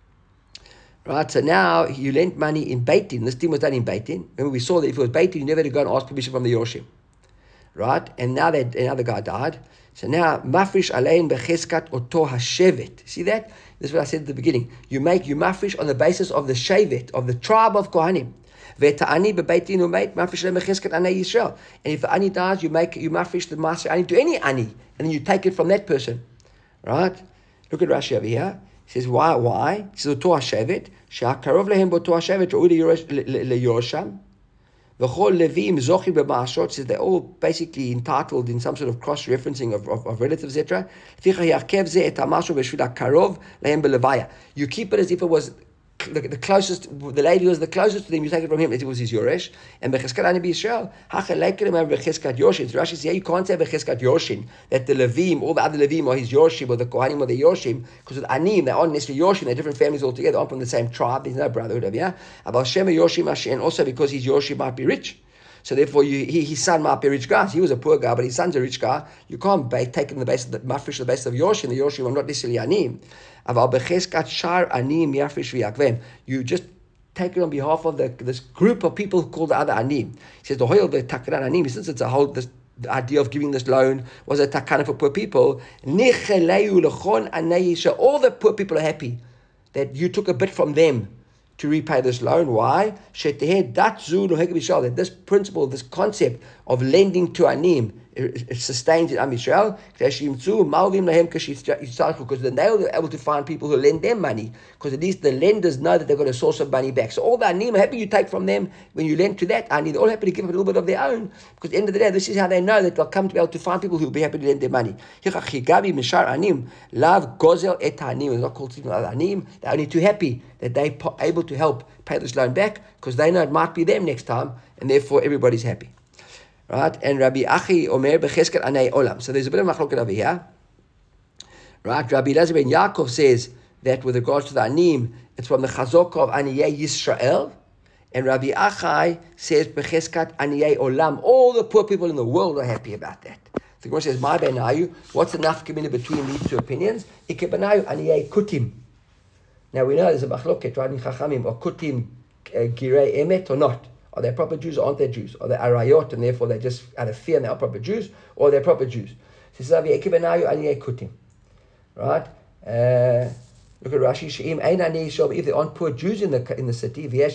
right, so now you lent money in Beitin. This thing was done in Beitin. Remember, we saw that if it was Beitin, you never had to go and ask permission from the Yoshim. Right? And now another guy died. So now, mafrish alein becheskat oto hashevet. See that? This is what I said at the beginning. You mafrish on the basis of the shevet, of the tribe of Kohanim. Ve'ta'ani bebeitin umeit mafrish alein becheskat anei Yisrael. And if the ani dies, you mafrish the master ani to any ani, and then you take it from that person. Right? Look at Rashi over here. He says, why? Why? He says, Oto Hashevet, she'akarov lehem boto Hashevet, ra'u leyorsham. V'chol levim zochim b'ma'ashot, says they're all basically entitled in some sort of cross-referencing of relatives, etc. You keep it as if it was the closest, the lady who was the closest to them, you take it from him, it was his Yoresh. And Becheskat Ani B'Yisrael, Becheskat Yoshin. Rashi says, you can't say Becheskat Yoshin, that the Levim, all the other Levim are his Yoshim, or the Kohanim or the Yoshim, because with Anim, they aren't necessarily Yoshim, they're different families altogether, aren't from the same tribe, there's no brotherhood over here. About Shema Yoshim Hashem, and also because his Yoshim might be rich. So therefore, his son might be a rich guy. So he was a poor guy, but his son's a rich guy. You can't take him the base of the mafresh, the base of Yoshim. The Yoshim are not necessarily anim. You just take it on behalf of this group of people called the other anim. He says the hoyel the takran anim. Since it's a whole the idea of giving this loan was a takana for poor people. All the poor people are happy that you took a bit from them to repay this loan. Why? That this principle, this concept of lending to anim, it sustains in Am Yisrael, because then they were able to find people who lend them money, because at least the lenders know that they've got a source of money back. So all the anim are happy you take from them when you lend to that anim. They're all happy to give a little bit of their own, because at the end of the day, this is how they know that they'll come to be able to find people who will be happy to lend their money. They're not called anim. They're only too happy that they're able to help pay this loan back, because they know it might be them next time, and therefore everybody's happy. Right? And Rabbi Achi Omer Bechesket Anei Olam. So there's a bit of machloket over here. Right? Rabbi Elazar ben Yaakov says that with regards to the Anim, it's from the Chazok of Aniyei Yisrael. And Rabbi Achai says Bechesket Anei Olam. All the poor people in the world are happy about that. The Gemara says, My Benayu, what's the nafkamina between these two opinions? Ike Benayu Aniyei Kutim. Now we know there's a machloket, right, in Chachamim, or Kutim Girei Emet or not. Are they proper Jews or aren't they Jews? Are they Arayot and therefore they just out of fear and they are proper Jews? Or they're proper Jews? Right? Look at Rashi, if there aren't poor Jews in the city, take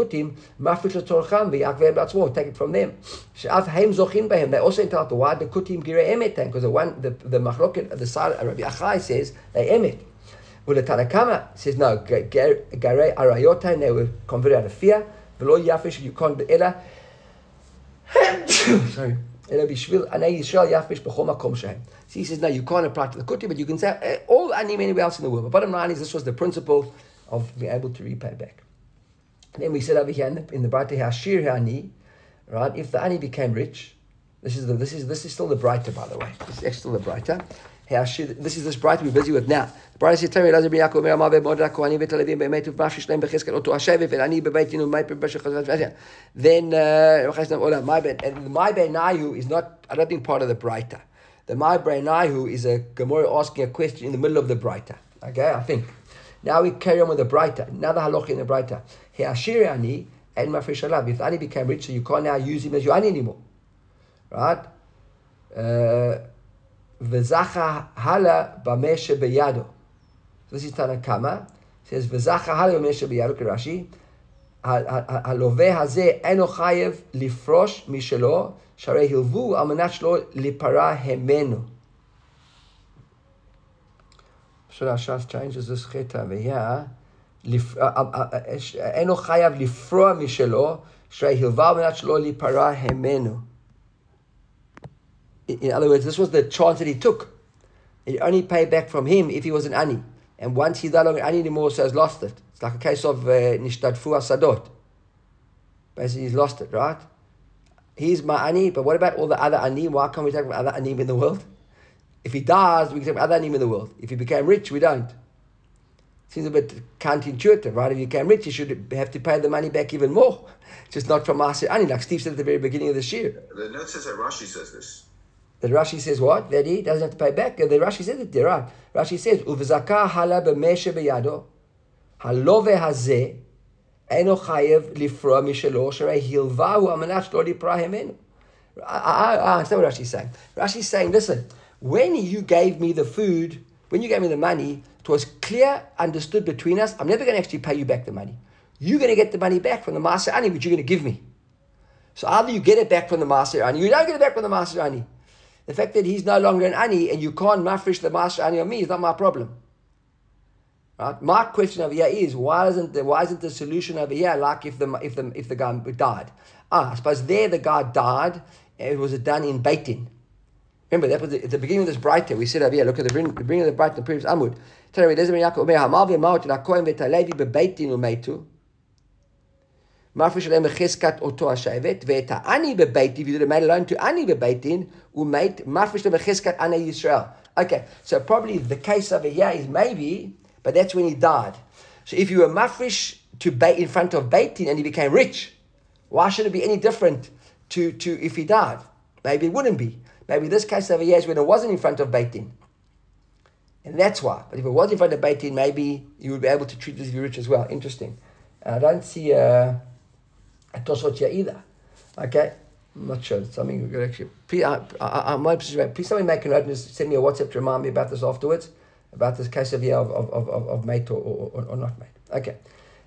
it from them. They also entitled to why the Kutim Girei Emet, because the Machloket, the side Rabbi Achai says they Emet. Well, the Tanakama says no, Garei Arayot, they were converted out of fear. V'lo yafish, you can't be ela. Sorry. Ela bishvil anei Yisrael yafish b'chol makom shehem. So he says, no, you can't apply to the kuti, but you can say all anim anywhere else in the world. But bottom line is, this was the principle of being able to repay back. And then we said over here in the Braita Hashir Hani, right? If the ani became rich, this is still the Braita, by the way. This is still the Braita. This is this Braita we're busy with now. The Braita says, "Tell me, Elazar ben Yaakov, Mer Amav Moda Kohanim v'Televim be'emet uv'mafresh leim becheskel oto hashevet ve'ani bebeitinu ma'ipir b'shechazat." Then and my Beinayu is not, I don't think, part of the Braita. The my Beinayu is a Gemara asking a question in the middle of the Braita. Okay, I think. Now we carry on with the Braita. Another halacha in the Braita. He'ashir ani and mafresh alav. If the ani became rich, so you can't now use him as your ani anymore, right? V'zacha hala b'meshe beyado. This is Tanakama. It says v'zacha hala b'meshe beyado. Rashi. Haloveh hazeh eno chayev lifrosh mishelo sharei hilvu al manat shelo lipara hemenu. So Rashas changes this cheta over here. Eno chayev lifrosh mishelo sharei hilvu al manat shelo lipara hemenu. In other words, this was the chance that he took. He only paid back from him if he was an ani. And once he's no longer an ani anymore, so has lost it. It's like a case of nishtadfu asadot. Basically, he's lost it, right? He's my ani, but what about all the other ani? Why can't we take from other anim in the world? If he dies, we can take from other anim in the world. If he became rich, we don't. Seems a bit counterintuitive, right? If you became rich, you should have to pay the money back even more. Just not from Maaseh Ani, like Steve said at the very beginning of the shir. The note says that Rashi says this. The Rashi says what? That he doesn't have to pay back. The Rashi says it there, right? Rashi says, "Uvzaka hala b'meshe beyado, halove hazeh, eno chayev lifroa mishelo, sharei hilvahu amanat lo lipra hemenu." I understand what Rashi's saying. Rashi's saying, listen, when you gave me the food, when you gave me the money, it was clear, understood between us, I'm never going to actually pay you back the money. You're going to get the money back from the Maaseh Ani, which you're going to give me. So either you get it back from the Maaseh Ani, you don't get it back from the Maaseh Ani. The fact that he's no longer an ani and you can't mafresh the Maaseh Ani on me is not my problem. Right? My question over here is why isn't the solution over here like if the guy died? I suppose there the guy died. It was done in Beit Din. Remember that was at the beginning of this brighter. We said over here. Look at the beginning of the brighter, the previous Amud. Tell me, Eliezer ben Yaakov Omer Hamav v'Maot l'Kohen v'Talevi b'Beit Din u'meitu. Mafresh alem cheskat oto hashavet ve'eta'ani b'Beit Din. If you did made alone to ani b'Beit Din u'meit mafresh alem cheskat ana Yisrael. Okay, so probably the case over here is maybe, but that's when he died. So if you were mafresh to Beit in front of Beit Din and he became rich, why should it be any different to if he died? Maybe it wouldn't be. Maybe this case over here is when it wasn't in front of Beit Din. And that's why. But if it was in front of Beit Din, maybe you would be able to treat this as rich as well. Interesting. I don't see a Tosfot here either. Okay? I'm not sure. It's something we could actually... Please somebody make a note and just send me a WhatsApp to remind me about this afterwards. About this case over here of mate or not mate. Okay.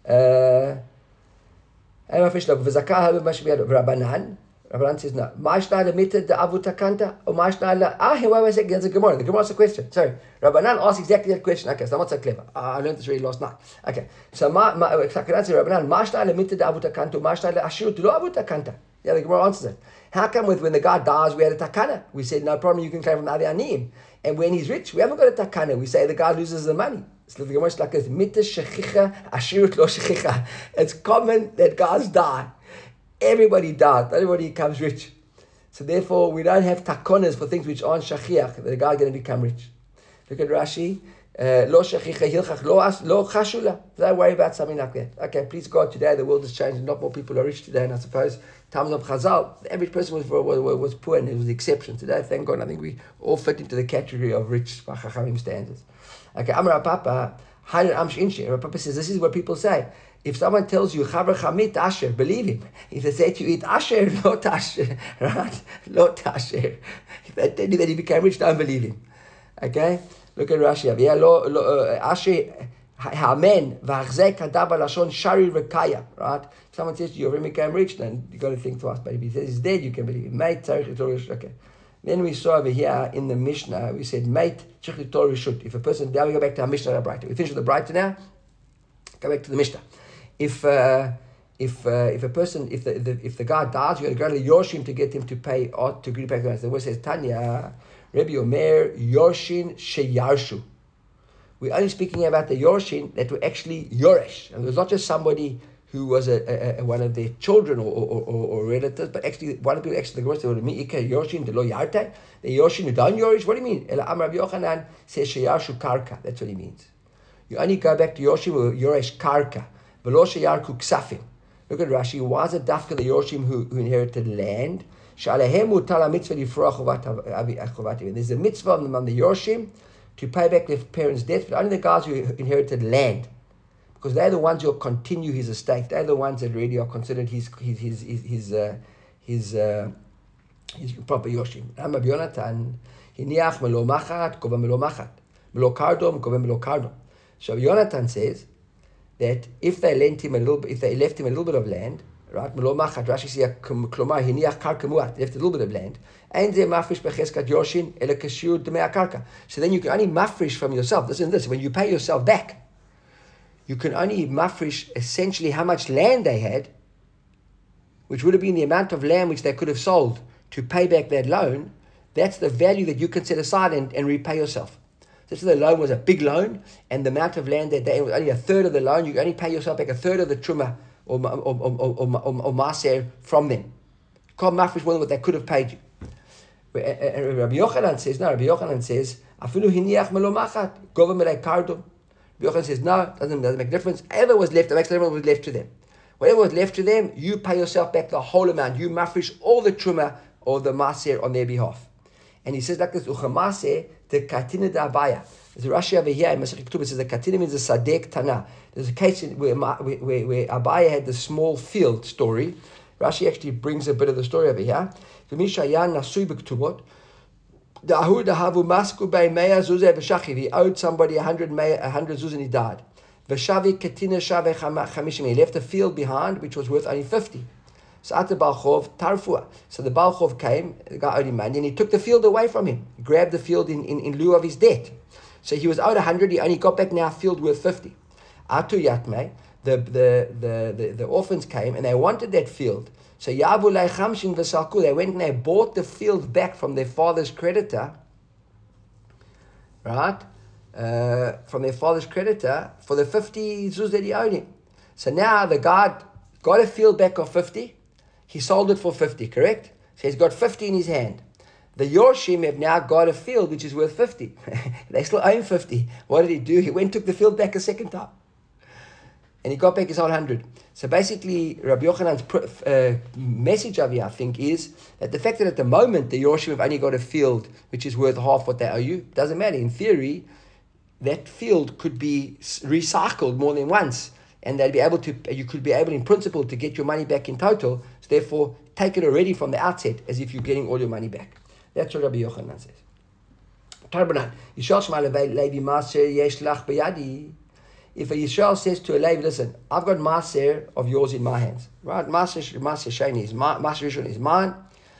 Rabbanan says no. Ma'ashnai limited the avutakanta or ma'ashnai la. Wait a second. There's a Gemara. The Gemara asks a question. Sorry. Rabbanan asked exactly that question. Okay, so I'm not so clever. I learned this really last night. Okay, so Rabbanan ma'ashnai limited the avutakanta or ma'ashnai la ashirut lo avutakanta. Yeah, the Gemara answers it. How come when the guy dies we had a takana? We said no problem. You can claim from the anim. And when he's rich, we haven't got a takana. We say the guy loses the money. So the Gemara is like this: mitas shechicha ashirut lo shechicha. It's common that guys die. Everybody died. Everybody becomes rich. So therefore, we don't have takonas for things which aren't shachiach. The guy is going to become rich. Look at Rashi. Lo shachicha hilchach lo chashula. Don't worry about something like that. Okay, please God, today the world has changed. Not more people are rich today. And I suppose times of Chazal, the average person was poor and it was the exception. Today, thank God, I think we all fit into the category of rich by Chachamim standards. Okay, Amar Papa, Hanan Amsh Inshi. Papa says, this is what people say. If someone tells you Chaver Chamit Asher, believe him. If they say to you eat Asher, not Asher, right? Not Asher. If they tell you that he became rich, don't believe him. Okay? Look at Rashi. Asher Hamen v'achzek hadav lashon shari rekaya. Right? If someone says to you, you became rich, then you got to think twice. But if he says he's dead, you can believe him. Mate tzarich litor. Okay. Then we saw over here in the Mishnah, we said mate tzarich litor rishut. If a person, now we go back to our Mishnah Braita. We finish with the Braita now. Go back to the Mishnah. If a person, if the guy dies, you got to go to the Yorshim to get him to pay or to agree to pay. The word says Tanya, Rabbi Omer Yorshin Sheyarshu. We're only speaking about the Yorshin that were actually Yoresh, and it was not just somebody who was a one of their children or relatives, but actually one of the people actually the word said Mi'ika Yorshin de Lo Yarte, the Yorshin who don't Yorish. What do you mean? Ela Amar Rabbi Yochanan says Sheyarshu Karka. That's what he means. You only go back to Yoshim or Yoresh Karka. Look at Rashi. Why is it dafka the Yorshim who inherited land? There's a mitzvah among the Yorshim to pay back their parents' debt, but only the guys who inherited land, because they're the ones who will continue his estate. They're the ones that really are considered his proper Yorshim. Rabbi Yonatan hiniach melo machat kova melo machat melo kardom kova melo kardom. So Yonatan says that if they left him a little bit of land, right? Rashi says, "Klomar hiniach karka muat." Left a little bit of land, and they mafresh becheskat yoshin ela kashur demei karka. So then you can only mafresh from yourself. Listen to this: when you pay yourself back, you can only mafresh essentially how much land they had, which would have been the amount of land which they could have sold to pay back that loan. That's the value that you can set aside and repay yourself. This is the loan was a big loan, and the amount of land that they was only a third of the loan. You can only pay yourself back a third of the truma or maser from them. You can't mafresh more than what they could have paid you. Rabbi Yochanan says no. Rabbi Yochanan says afilu hiniach melo machat gova melei kardom. Rabbi Yochanan says no. Doesn't make a difference. Whatever was left, whatever was left to them. Whatever was left to them, you pay yourself back the whole amount. You mafresh all the truma or the maser on their behalf. And he says like this, Uchamase, the Katina da Abaya. There's a Rashi over here in Masechet Ketubah. It says the Katina means a Sadek Tana. There's a case where Abaya had the small field story. Rashi actually brings a bit of the story over here. He owed somebody 100 zuz and he died. He left a field behind which was worth only 50. So the Baal Chov came, the guy owed him money, and he took the field away from him. He grabbed the field in lieu of his debt. So he was owed 100, he only got back now a field worth 50. Atu Yatme, the orphans came and they wanted that field. So Yavu Lei Chamshin V'Salku, they went and they bought the field back from their father's creditor, right? From their father's creditor for the 50 zuz that he owed him. So now the guy got a field back of 50, he sold it for 50, correct? So he's got 50 in his hand. The Yorshim have now got a field which is worth 50. They still own 50. What did he do? He went and took the field back a second time. And he got back his whole 100. So basically, Rabbi Yochanan's message over here, I think, is that the fact that at the moment the Yorshim have only got a field which is worth half what they owe you, doesn't matter. In theory, that field could be recycled more than once. And they'd be able to, you could be able in principle to get your money back in total. So therefore, take it already from the outset as if you're getting all your money back. That's what Rabbi Yochanan says. If a Yisrael says to a Levi, listen, I've got Maaser of yours in my hands. Right? Maaser Sheni is mine. Maaser Rishon is mine.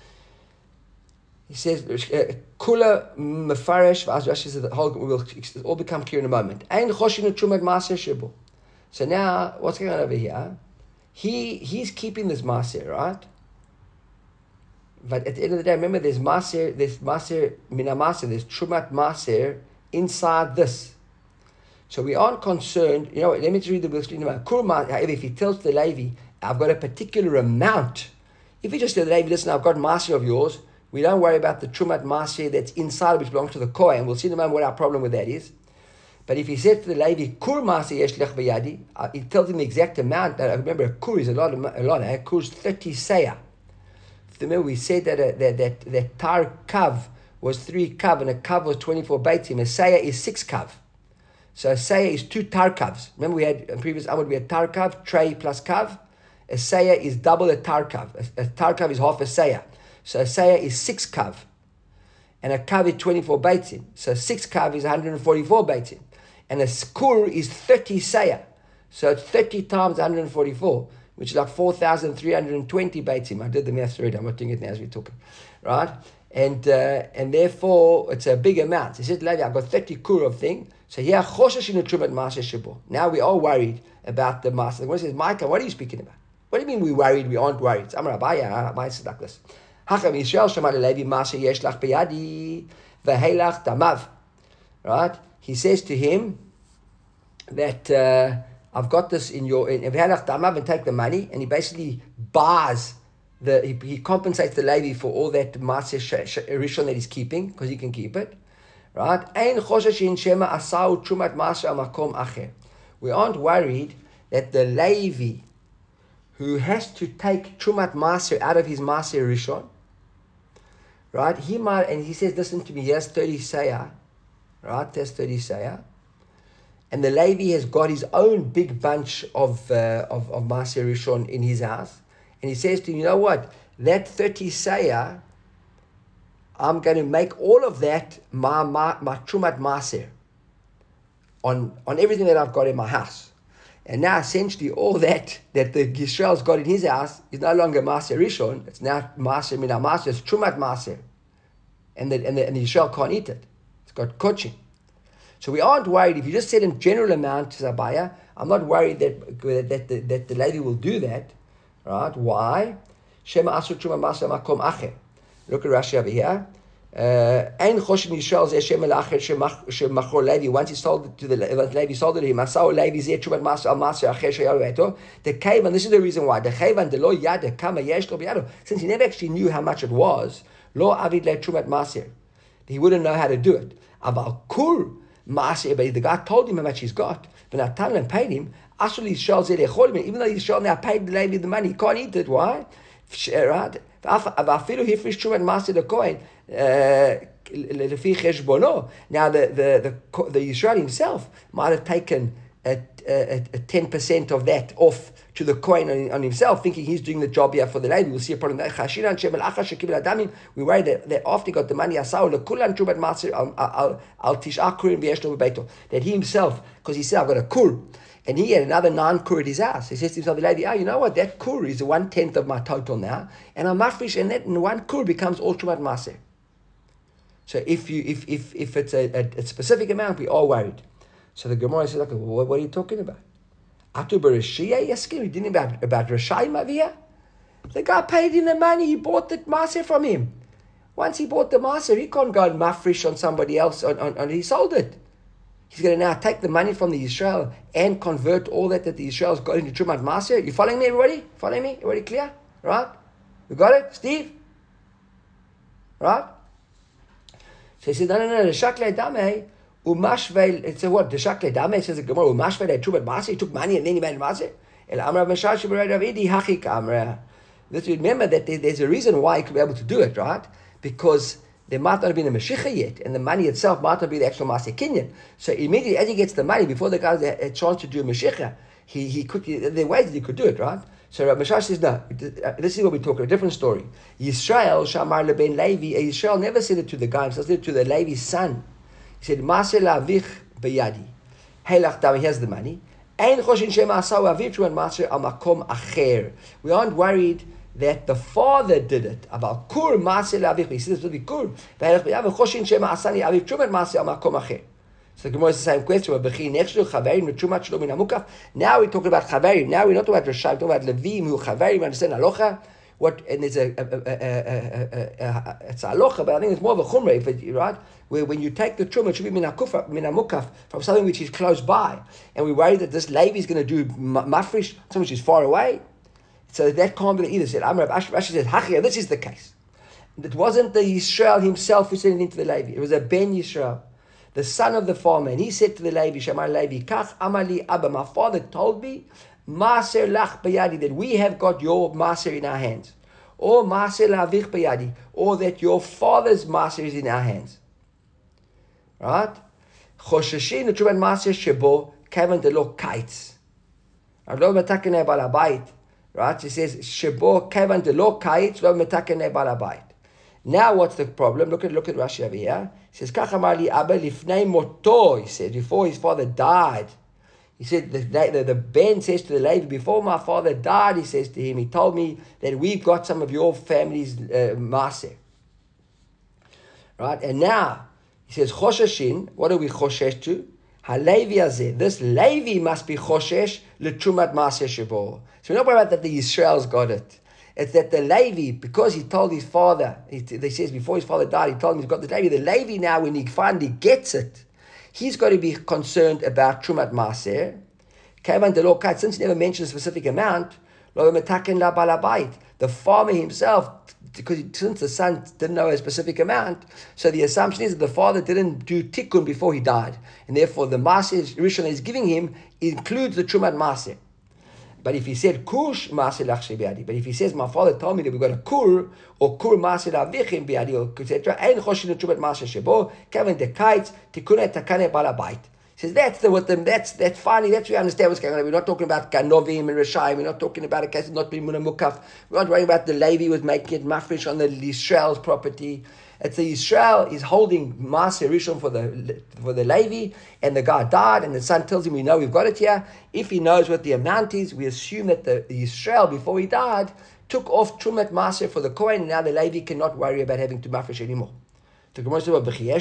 He says, Kula Mefarish, Rashi says the whole will all become clear in a moment. Ein Choshinu Trumat Maaser Shibu. So now, what's going on over here? He's keeping this Maaser, right? But at the end of the day, remember, there's Maaser Mina Maaser, there's Trumat Maaser inside this. So we aren't concerned, let me just read the Bible. However, if he tells the Levi, I've got a particular amount, if he just tells the Levi, listen, I've got Maaser of yours, we don't worry about the Trumat Maaser that's inside, which belongs to the Kohen. We'll see in a moment what our problem with that is. But if he says to the Levi, Kur Maaser yesh lech b'yadi, he tells him the exact amount. Remember, a Kur is a lot. A Kur is 30 seah. Remember, we said that tar kav was 3 kav and a kav was 24 beitzim. A seah is 6 kav. So a seah is 2 tar kavs. Remember, we had in previous Amud, we had tar kav, tray plus kav. A seah is double a tar kav. A tar kav is half a seah. So a seah is 6 kav. And a kav is 24 beitzim. So 6 kav is 144 beitzim. And a kur is 30 seah. So it's 30 times 144, which is like 4,320 beitzim. I did the math already. I'm not doing it now as we're talking. Right? And therefore, it's a big amount. He said, Levi, I've got 30 kur of thing. So here, now we are worried about the master. The one says, Micah, what are you speaking about? What do you mean we worried? We aren't worried. It's Amar Abaya, my is like this. Right? He says to him that I've got this in your, and take the money, and he basically buys he compensates the Levi for all that Maaser Rishon that he's keeping, because he can keep it. Right? We aren't worried that the Levi who has to take Trumat Maaser out of his Maaser Rishon, right? He might, and he says, listen to me, he has 30 seah, right? There's 30 seah. And the Levi has got his own big bunch of Maaser Rishon in his house. And he says to him, you know what? That 30 seah, I'm going to make all of that my Trumat Maaser on everything that I've got in my house. And now essentially all that the Yisrael's got in his house is no longer Maaser Rishon. It's now Maaser Mina Maaser. It's Trumat Maaser. And the Yisrael can't eat it. It's got kochim. So we aren't worried. If you just said in general amount to Zabaya, I'm not worried that the lady will do that. Right? Why? Shema Asur Trumat Maaser Makom Acher. Look at Rashi over here. Once he sold it to the Levi, sold it to him. The cave, and this is the reason why. Since he never actually knew how much it was, he wouldn't know how to do it. But the guy told him how much he's got. But now paid him. Even though Yisrael now paid the Levi the money, he can't eat it. Why? Right? Now the Yisrael himself might have taken a 10% of that off to the Kohen on himself, thinking he's doing the job here for the Levi. We'll see a problem there. We worry that after he got the money, that he himself, because he said, I've got a kur, and he had another 9 kur at his house. He says to himself, the lady, you know what? That kur is 1/10 of my total now, and I'm mafresh, and that 1 kur becomes all Trumat Maaser. So if it's a specific amount, we are worried. So the Gemara says, okay, well, what are you talking about? Atu Bereshia Yaskim, he didn't about Rashai Mavia? The guy paid him the money, he bought the Maser from him. Once he bought the Maser, he can't go and mafresh on somebody else, on he sold it. He's going to now take the money from the Yisrael and convert all that the Yisrael's got into Trumat Maser. You following me, everybody? Following me? Everybody clear? Right? You got it? Steve? Right? So he said, no, the Shakle Dame, Umashvel, it's a what? The Shakle Dame says the Gemara, Umashvel, Trumat Maser, he took money and then he made Maser. El Amra Mashash, Rav Idi, Hachik Amra. Let's remember that there's a reason why he could be able to do it, right? Because there might not have been a Mashiach yet, and the money itself might not be the actual Maaseh Kinyan. So immediately as he gets the money, before the guy has a chance to do a Mashiach, he quickly, there are ways that he could do it, right? So Rav Mashash says, no, this is what we're talking, a different story. Yisrael, Shamar Leben Levi, Yisrael never said it to the guy, he said it to the Levi's son. He said, Maaseh La'avich Beyadi. Heilach Dami, here's the money. Ein Choshin Shema Asaw Aviv Truman Maaseh Al Makom Acher. We aren't worried that the father did it. About kur maaseh le'avich. He says this will be kur. Choshin shema asani aviv trumat maaseh al makom acher. So the Gemara is the same question. Now we're talking about chaverim. Now we're not talking about Rashai. We're talking about Levim who chaverim. Understand alocha? What? And it's it's alocha, but I think it's more of a chumrah. Right? Where when you take the truma, it should be minamukaf from something which is close by, and we worry that this Levi is going to do mafresh, something which is far away. So that can't be either. Said Amr Rashi said, Hachia, this is the case. It wasn't the Yisrael himself who sent it into the Levi. It was a Ben Yisrael, the son of the farmer. And he said to the Levi, Shamar Levi, Kach Amali Abba, my father told me, Maser Lach Bayadi, that we have got your Maser in our hands. Or Maser Lavich Bayadi, or that your father's Maser is in our hands. Right? Chosheshin, the Truman Maser Shebo, Kavan de Lo Kites. Alo Matakane Balabayit. Right? He says, Shebo Kavan de Lo Kites, Lo Matakane Balabayit. Now what's the problem? Look at Rashi over here. He says, Kachamali Abba Lifnei Moto. He said, before his father died. He said, the Ben says to the Levi, before my father died, he says to him, he told me that we've got some of your family's Maaseh. Right? And now, he says, Chosheshin, what are we Choshesh to? HaLevi Azeh. This Levi must be Choshesh L'Trumat Maaseh Shebo. So we're not worried about that the Yisrael's got it. It's that the Levi, because he told his father, he says before his father died, he told him he's got the Levi. The Levi now, when he finally gets it, he's got to be concerned about Trumat Maaser. Kavan de Lo Kait, since he never mentioned a specific amount, Lo Metaken La Balabait. The farmer himself, because since the son didn't know a specific amount, so the assumption is that the father didn't do tikkun before he died, and therefore the Maaser Rishon is giving him includes the Trumat Maaser. But if he said kush Maaser Lach Be'adi, but if he says my father told me that we got a kur or kur Maaser Lavichim Be'adi or etc., Ein Choshin Trumat Maaser Shebo Kavan de Kites Tikkunei Takane Balabait. He says that's finally that's we understand what's going on. We're not talking about Ganovim and Rishayim. We're not talking about a case of not being Munamukaf. We're not worrying about the Levi was making it mafresh on the Yisrael's property. It's the Yisrael is holding Maaser Rishon for the Levi, and the guy died, and the son tells him, we know we've got it here. If he knows what the amount is, we assume that the Yisrael, before he died, took off Trumat Maaser for the Kohen, and now the Levi cannot worry about having to mafresh anymore. The Gemara says,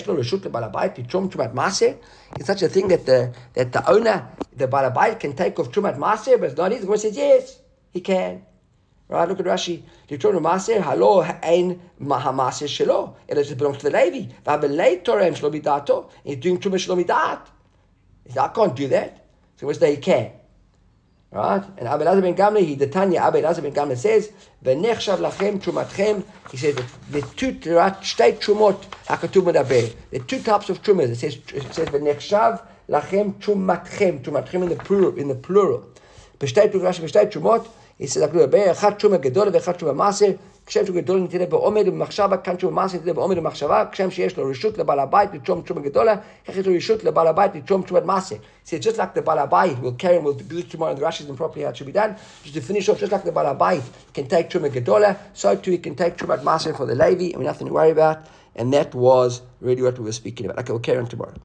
it's such a thing that the owner, the Balabait, can take off Trumat Maaser, but it's not his. The Gemara says, yes, he can. Right? Look at Rashi. Trumat Maaser, halo ein maaser shelo. It just belongs to the Levi. V'abelei torem shlo midato. He's doing Trumat shlo midat. He says, I can't do that. So what's that? He can. Right? And Abel Azar ben Gamle, the Tanya Abel Azar ben Gamle says, "V'nechshav lachem trumatchem." He says the two state trumot hakatuv medaber. The two types of trumas. It says "V'nechshav lachem trumatchem." Trumatchem in the plural. B'shtei trumot. He says "Echad truma gedol ve'echad truma maser." כשם שהוא גדול נתינה בעומד ובמחשבה, כאן שהוא מעשה נתינה בעומד ובמחשבה, כשם שיש לו רשות לבעל הבית לתרום תרומה גדולה, איך יש לו רשות לבעל הבית לתרום תרומת מעשה. So just like the בעל הבית, we'll carry, we'll do it tomorrow in the Rashi's and properly how it should be done, just to finish off, just like the בעל הבית can take tרומה גדולה, so too he can take תרומת מעשה for the Levi, and we have nothing to worry about, and that was really what we were speaking about. Okay, we'll carry on tomorrow.